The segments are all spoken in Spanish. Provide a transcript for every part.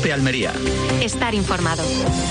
de Almería. Estar informado.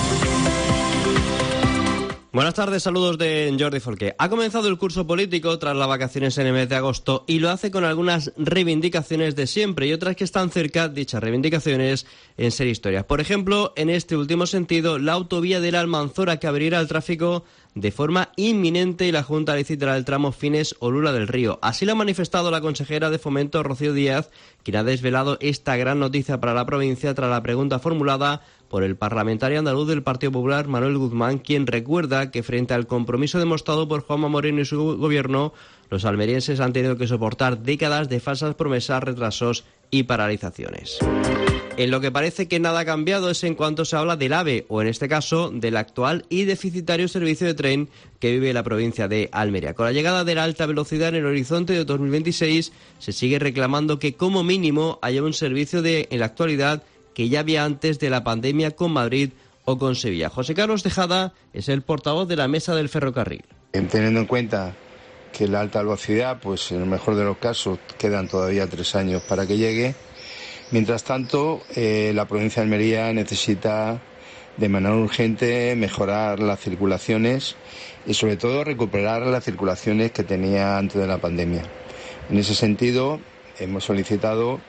Buenas tardes, saludos de Jordi Folqué. Ha comenzado el curso político tras las vacaciones en el mes de agosto y lo hace con algunas reivindicaciones de siempre y otras que están cerca, dichas reivindicaciones, en ser historias. Por ejemplo, en este último sentido, la autovía de la Almanzora que abrirá el tráfico de forma inminente y la Junta licitará el tramo Fines-Olula del Río. Así lo ha manifestado la consejera de Fomento, Rocío Díaz, quien ha desvelado esta gran noticia para la provincia tras la pregunta formulada por el parlamentario andaluz del Partido Popular, Manuel Guzmán, quien recuerda que frente al compromiso demostrado por Juanma Moreno y su gobierno, los almerienses han tenido que soportar décadas de falsas promesas, retrasos y paralizaciones. En lo que parece que nada ha cambiado es en cuanto se habla del AVE, o en este caso, del actual y deficitario servicio de tren que vive la provincia de Almería. Con la llegada de la alta velocidad en el horizonte de 2026, se sigue reclamando que como mínimo haya un servicio en la actualidad que ya había antes de la pandemia con Madrid o con Sevilla. José Carlos Tejada es el portavoz de la Mesa del Ferrocarril. Teniendo en cuenta que la alta velocidad, pues en el mejor de los casos, quedan todavía 3 años para que llegue. Mientras tanto, la provincia de Almería necesita de manera urgente mejorar las circulaciones y sobre todo recuperar las circulaciones que tenía antes de la pandemia. En ese sentido, hemos solicitado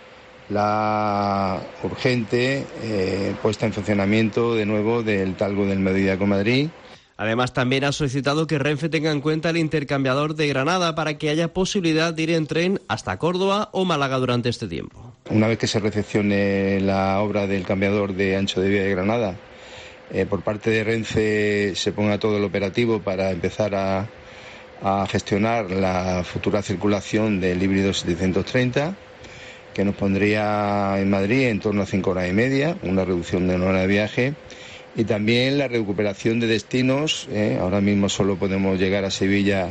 la urgente puesta en funcionamiento de nuevo del talgo del Mediodía con Madrid. Además, también ha solicitado que Renfe tenga en cuenta el intercambiador de Granada para que haya posibilidad de ir en tren hasta Córdoba o Málaga durante este tiempo. Una vez que se recepcione la obra del cambiador de ancho de vía de Granada, por parte de Renfe se ponga todo el operativo para empezar a gestionar la futura circulación del híbrido 730, que nos pondría en Madrid en torno a 5 horas y media, una reducción de 1 hora de viaje. Y también la recuperación de destinos. Ahora mismo solo podemos llegar a Sevilla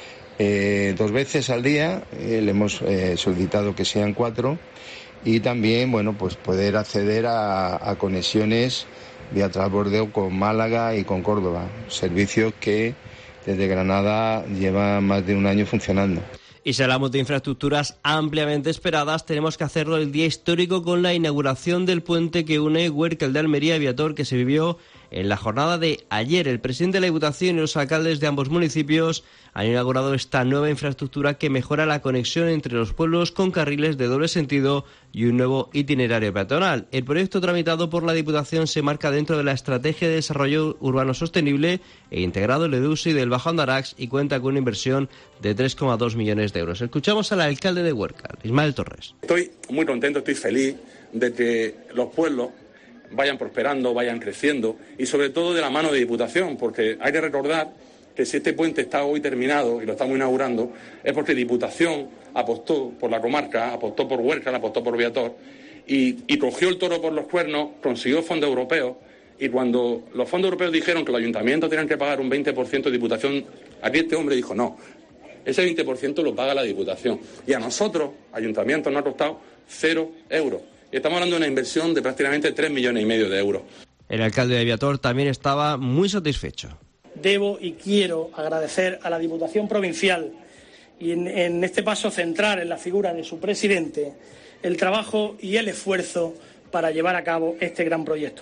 2 veces al día. Le hemos solicitado que sean 4. Y también, pues poder acceder a conexiones vía transbordeo con Málaga y con Córdoba. Servicios que desde Granada llevan más de 1 año funcionando. Y si hablamos de infraestructuras ampliamente esperadas, tenemos que hacerlo el día histórico con la inauguración del puente que une Huércal de Almería y Viator, que se vivió en la jornada de ayer. El presidente de la Diputación y los alcaldes de ambos municipios han inaugurado esta nueva infraestructura que mejora la conexión entre los pueblos con carriles de doble sentido y un nuevo itinerario peatonal. El proyecto tramitado por la Diputación se marca dentro de la Estrategia de Desarrollo Urbano Sostenible e integrado el EDUSI del Bajo Andarax y cuenta con una inversión de 3,2 millones de euros. Escuchamos al alcalde de Huércal, Ismael Torres. Estoy muy contento, estoy feliz de que los pueblos vayan prosperando, vayan creciendo y sobre todo de la mano de Diputación, porque hay que recordar que si este puente está hoy terminado y lo estamos inaugurando es porque Diputación apostó por la comarca, apostó por Huércal, apostó por Viator y cogió el toro por los cuernos, consiguió fondos europeos y cuando los fondos europeos dijeron que los ayuntamientos tenían que pagar un 20% de Diputación, aquí este hombre dijo no, ese 20% lo paga la Diputación y a nosotros, ayuntamientos, nos ha costado 0 euros. Y estamos hablando de una inversión de prácticamente 3,5 millones de euros. El alcalde de Viator también estaba muy satisfecho. Debo y quiero agradecer a la Diputación Provincial y en este paso centrar en la figura de su presidente el trabajo y el esfuerzo para llevar a cabo este gran proyecto.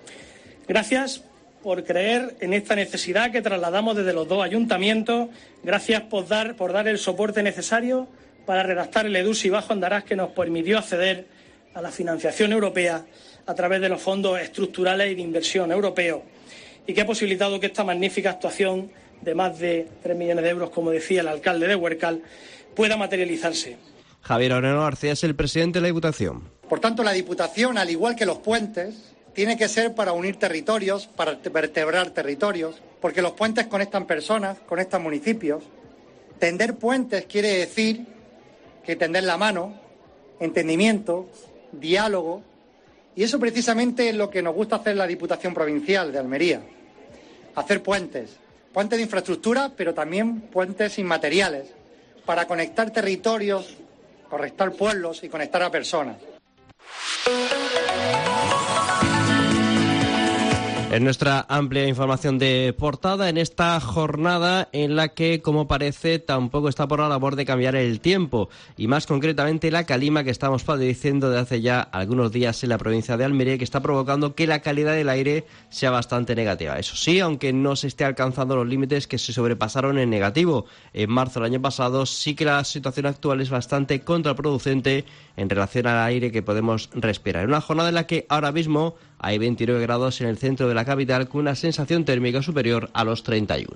Gracias por creer en esta necesidad que trasladamos desde los 2 ayuntamientos. Gracias por dar el soporte necesario para redactar el EDUSI Bajo Andarax que nos permitió acceder a la financiación europea a través de los fondos estructurales y de inversión europeos y que ha posibilitado que esta magnífica actuación de más de 3 millones de euros, como decía el alcalde de Huércal, pueda materializarse. Javier Aurelio García es el presidente de la Diputación. Por tanto, la Diputación, al igual que los puentes, tiene que ser para unir territorios, para vertebrar territorios, porque los puentes conectan personas, conectan municipios. Tender puentes quiere decir que tender la mano, entendimiento, diálogo, y eso precisamente es lo que nos gusta hacer la Diputación Provincial de Almería. Hacer puentes de infraestructura, pero también puentes inmateriales, para conectar territorios, conectar pueblos y conectar a personas. En nuestra amplia información de portada, en esta jornada en la que, como parece, tampoco está por la labor de cambiar el tiempo, y más concretamente la calima que estamos padeciendo de hace ya algunos días en la provincia de Almería, que está provocando que la calidad del aire sea bastante negativa. Eso sí, aunque no se esté alcanzando los límites que se sobrepasaron en negativo en marzo del año pasado, sí que la situación actual es bastante contraproducente en relación al aire que podemos respirar. En una jornada en la que ahora mismo hay 29 grados en el centro de la capital, con una sensación térmica superior a los 31.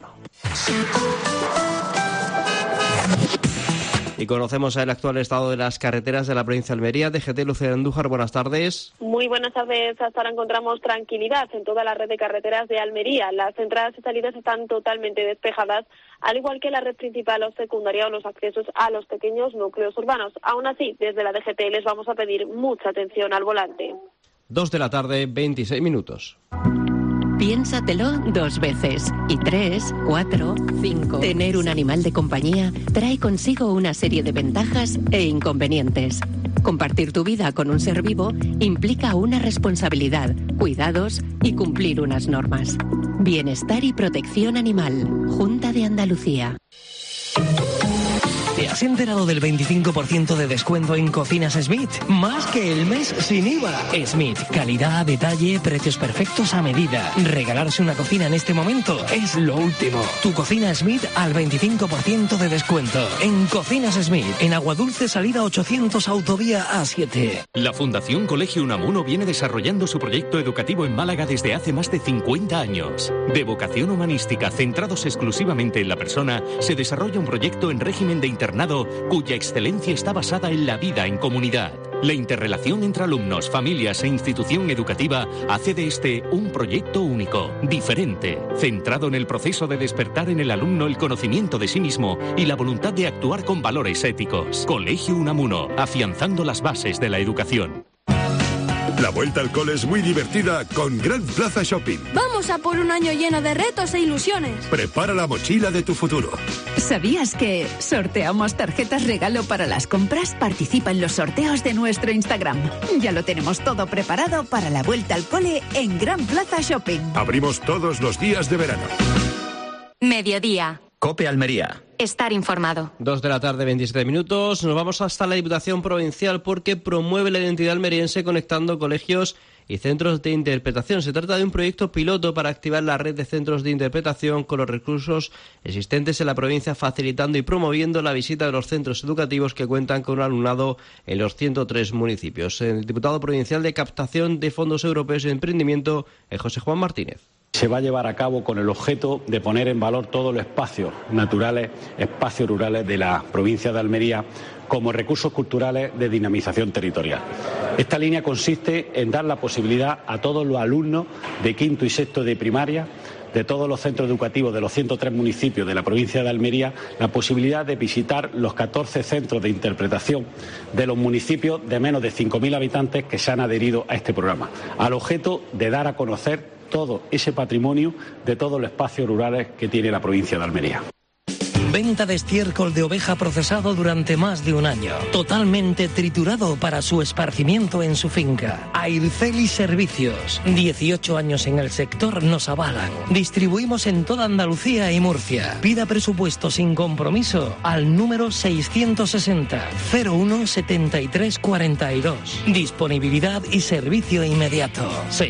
Y conocemos el actual estado de las carreteras de la provincia de Almería. DGT, Lucía Andújar, buenas tardes. Muy buenas tardes. Hasta ahora encontramos tranquilidad en toda la red de carreteras de Almería. Las entradas y salidas están totalmente despejadas, al igual que la red principal o secundaria o los accesos a los pequeños núcleos urbanos. Aún así, desde la DGT les vamos a pedir mucha atención al volante. 2 de la tarde, 26 minutos. Piénsatelo 2 veces. Y 3, 4, 5. Tener un animal de compañía trae consigo una serie de ventajas e inconvenientes. Compartir tu vida con un ser vivo implica una responsabilidad, cuidados y cumplir unas normas. Bienestar y protección animal. Junta de Andalucía. ¿Te has enterado del 25% de descuento en Cocinas Smith? Más que el mes sin IVA. Smith, calidad, detalle, precios perfectos a medida. Regalarse una cocina en este momento es lo último. Tu cocina Smith al 25% de descuento. En Cocinas Smith, en Aguadulce, salida 800, autovía A7. La Fundación Colegio Unamuno viene desarrollando su proyecto educativo en Málaga desde hace más de 50 años. De vocación humanística, centrados exclusivamente en la persona, se desarrolla un proyecto en régimen de internado cuya excelencia está basada en la vida en comunidad. La interrelación entre alumnos, familias e institución educativa hace de este un proyecto único, diferente, centrado en el proceso de despertar en el alumno el conocimiento de sí mismo y la voluntad de actuar con valores éticos. Colegio Unamuno, afianzando las bases de la educación. La vuelta al cole es muy divertida con Gran Plaza Shopping. Vamos a por un año lleno de retos e ilusiones. Prepara la mochila de tu futuro. ¿Sabías que sorteamos tarjetas regalo para las compras? Participa en los sorteos de nuestro Instagram. Ya lo tenemos todo preparado para la vuelta al cole en Gran Plaza Shopping. Abrimos todos los días de verano. Mediodía. COPE Almería. Estar informado. 2 de la tarde, 27 minutos. Nos vamos hasta la Diputación Provincial porque promueve la identidad almeriense conectando colegios y centros de interpretación. Se trata de un proyecto piloto para activar la red de centros de interpretación con los recursos existentes en la provincia, facilitando y promoviendo la visita de los centros educativos que cuentan con un alumnado en los 103 municipios. El diputado provincial de Captación de Fondos Europeos y Emprendimiento, José Juan Martínez. Se va a llevar a cabo con el objeto de poner en valor todos los espacios naturales, espacios rurales de la provincia de Almería como recursos culturales de dinamización territorial. Esta línea consiste en dar la posibilidad a todos los alumnos de quinto y sexto de primaria, de todos los centros educativos de los 103 municipios de la provincia de Almería, la posibilidad de visitar los 14 centros de interpretación de los municipios de menos de 5.000 habitantes que se han adherido a este programa, al objeto de dar a conocer todo ese patrimonio de todos los espacios rurales que tiene la provincia de Almería. Venta de estiércol de oveja procesado durante más de un año. Totalmente triturado para su esparcimiento en su finca. Airceli Servicios. 18 años en el sector nos avalan. Distribuimos en toda Andalucía y Murcia. Pida presupuesto sin compromiso al número 660 01 73 42. Disponibilidad y servicio inmediato.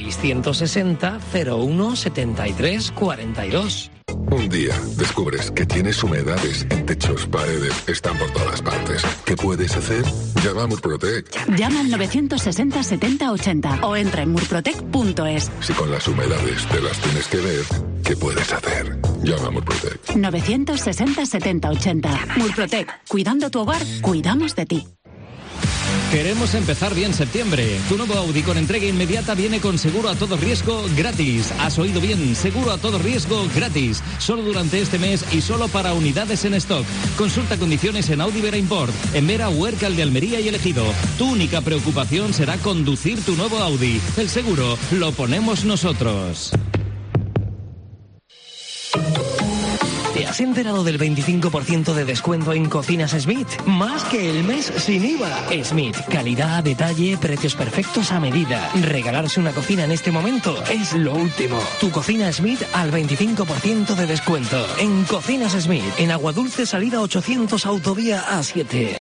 660 01 73 42. Un día descubres que tienes humedades en techos, paredes, están por todas partes. ¿Qué puedes hacer? Llama a Murprotec. Llama al 960 70 80 o entra en murprotec.es. Si con las humedades te las tienes que ver, ¿qué puedes hacer? Llama a Murprotec. 960 70 80. Murprotec. Cuidando tu hogar, cuidamos de ti. Queremos empezar bien septiembre. Tu nuevo Audi con entrega inmediata viene con seguro a todo riesgo gratis. Has oído bien, seguro a todo riesgo gratis. Solo durante este mes y solo para unidades en stock. Consulta condiciones en Audi Vera Import, en Vera, Huércal de Almería y Elegido. Tu única preocupación será conducir tu nuevo Audi. El seguro lo ponemos nosotros. has enterado del 25% de descuento en Cocinas Smith? Más que el mes sin IVA. Smith, calidad, detalle, precios perfectos a medida. Regalarse una cocina en este momento es lo último. Tu Cocina Smith al 25% de descuento. En Cocinas Smith, en Aguadulce, salida 800, autovía A7.